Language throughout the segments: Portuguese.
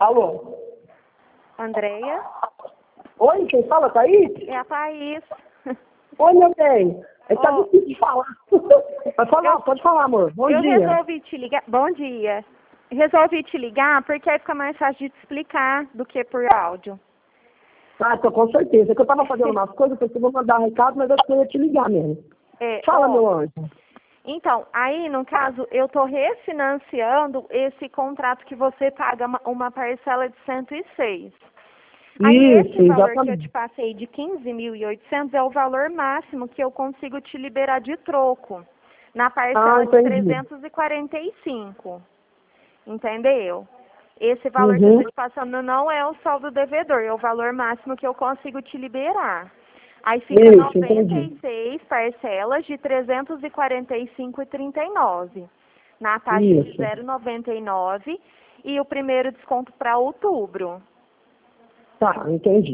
Alô? Andréia? Oi, quem fala, Thaís? É a Thaís. Oi, meu bem. Tá Oh. difícil de falar. Pode falar, amor. Bom dia. Eu resolvi te ligar. Bom dia. Resolvi te ligar porque aí fica mais fácil de te explicar do que por áudio. Ah, tô com certeza. É que eu tava fazendo umas coisas, pensei que eu vou mandar um recado, mas eu ia te ligar mesmo. Fala, meu anjo. Então, aí, no caso, eu tô refinanciando esse contrato que você paga uma parcela de 106. Aí esse valor que eu te passei de 15.800 é o valor máximo que eu consigo te liberar de troco. Na parcela de 345. Entendeu? Esse valor que eu estou te passando não é o saldo devedor, é o valor máximo que eu consigo te liberar. Aí fica 96 parcelas de 345,39 na taxa de 0,99 e o primeiro desconto para outubro. Tá, entendi.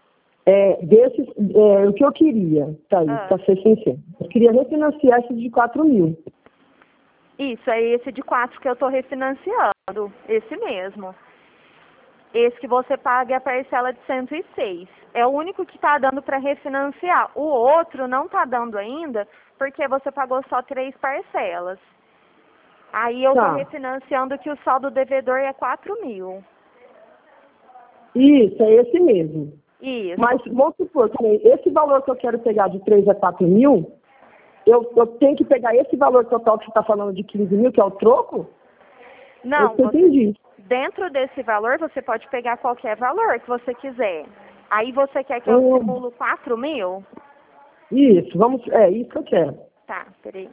O que eu queria, Thaís, para ser sincero, eu queria refinanciar esse de 4.000. Isso, é esse de 4 que eu estou refinanciando, esse mesmo. Esse que você paga é a parcela de 106. É o único que está dando para refinanciar. O outro não está dando ainda, porque você pagou só 3 parcelas. Aí eu estou refinanciando que o saldo devedor é 4.000. Isso, é esse mesmo. Isso. Mas vamos supor que esse valor que eu quero pegar de 3 a 4.000, eu tenho que pegar esse valor total que você está falando de 15.000, que é o troco? Não, eu entendi. Dentro desse valor, você pode pegar qualquer valor que você quiser. Aí você quer que eu simulo 4.000? Isso, isso que eu quero. Tá, peraí.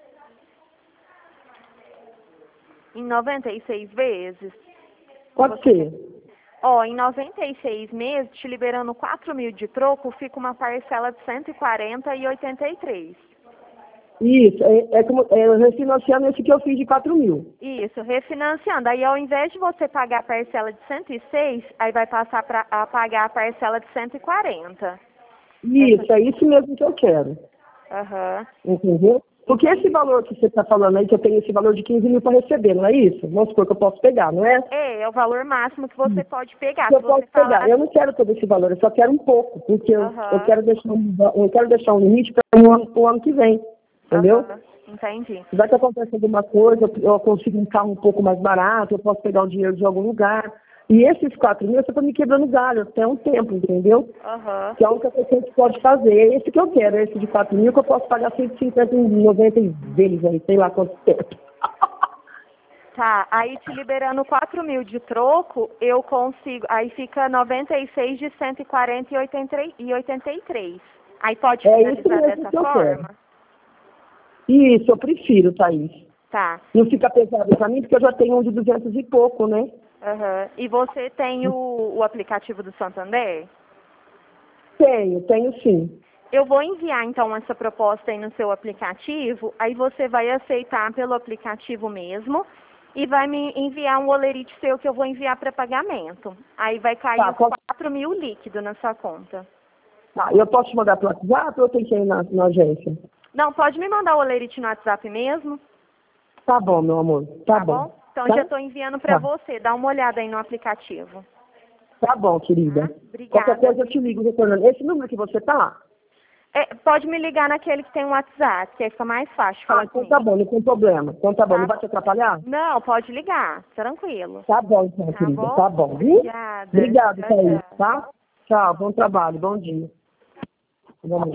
Em 96 vezes? Pode ser. Em 96 meses, te liberando 4.000 de troco, fica uma parcela de 140,83. Isso, refinanciando esse que eu fiz de 4.000. Isso, refinanciando. Aí ao invés de você pagar a parcela de 106, aí vai passar a pagar a parcela de 140. Isso, é isso mesmo que eu quero. Entendeu? Porque esse valor que você está falando aí, que eu tenho esse valor de 15.000 para receber, não é isso? Vamos supor que eu posso pegar, não é? É o valor máximo que você pode pegar. Eu posso pegar. Eu não quero todo esse valor, eu só quero um pouco, porque eu quero deixar um limite para o ano que vem. Entendeu? Entendi. Se vai que acontece alguma coisa, eu consigo um carro um pouco mais barato, eu posso pegar o dinheiro de algum lugar. E esses 4.000, você está me quebrando galho até um tempo, entendeu? Que é a única coisa que a gente pode fazer. É esse que eu quero, é esse de 4.000, que eu posso pagar 150 em 90 vezes aí, sei lá quanto tempo. Tá, aí te liberando 4.000 de troco, eu consigo, aí fica 96 de 140,83. Aí pode finalizar dessa forma? Isso, eu prefiro, Thaís. Tá. Não fica pesado pra mim, porque eu já tenho um de 200 e pouco, né? E você tem o aplicativo do Santander? Tenho sim. Eu vou enviar, então, essa proposta aí no seu aplicativo, aí você vai aceitar pelo aplicativo mesmo e vai me enviar um olerite seu que eu vou enviar para pagamento. Aí vai cair os 4.000 líquido na sua conta. Tá, eu posso te mandar pelo WhatsApp ou eu tenho que ir na agência? Não, pode me mandar o olerite no WhatsApp mesmo? Tá bom, meu amor. Tá bom. Então já estou enviando para você. Dá uma olhada aí no aplicativo. Tá bom, querida. Obrigada. Qualquer coisa eu te ligo, retornando. Esse número que você tá? Pode me ligar naquele que tem um WhatsApp, que aí fica mais fácil falar comigo. Tá bom, não tem problema. Então tá bom, não vai te atrapalhar? Não, pode ligar, tranquilo. Tá bom, então, querida. Tá bom, viu? Obrigada. Obrigado, Thaís, tá? Tchau, bom trabalho, bom dia.